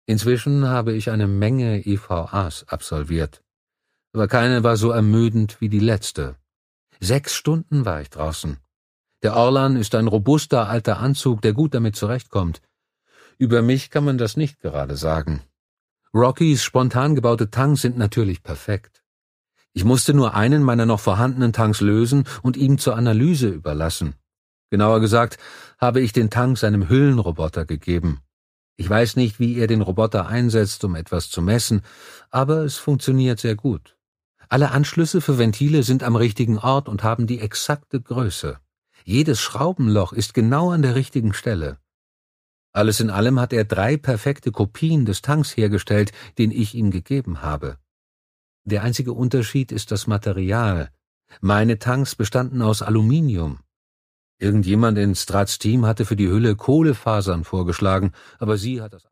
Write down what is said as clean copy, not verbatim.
Inzwischen habe ich eine Menge EVAs absolviert, aber keine war so ermüdend wie die letzte. 6 Stunden war ich draußen. Der Orlan ist ein robuster alter Anzug, der gut damit zurechtkommt. Über mich kann man das nicht gerade sagen. Rockys spontan gebaute Tanks sind natürlich perfekt. Ich musste nur einen meiner noch vorhandenen Tanks lösen und ihm zur Analyse überlassen. Genauer gesagt, habe ich den Tank seinem Hüllenroboter gegeben. Ich weiß nicht, wie er den Roboter einsetzt, um etwas zu messen, aber es funktioniert sehr gut. Alle Anschlüsse für Ventile sind am richtigen Ort und haben die exakte Größe. Jedes Schraubenloch ist genau an der richtigen Stelle. Alles in allem hat er 3 perfekte Kopien des Tanks hergestellt, den ich ihm gegeben habe. Der einzige Unterschied ist das Material. Meine Tanks bestanden aus Aluminium. Irgendjemand in Strats Team hatte für die Hülle Kohlefasern vorgeschlagen, aber sie hat das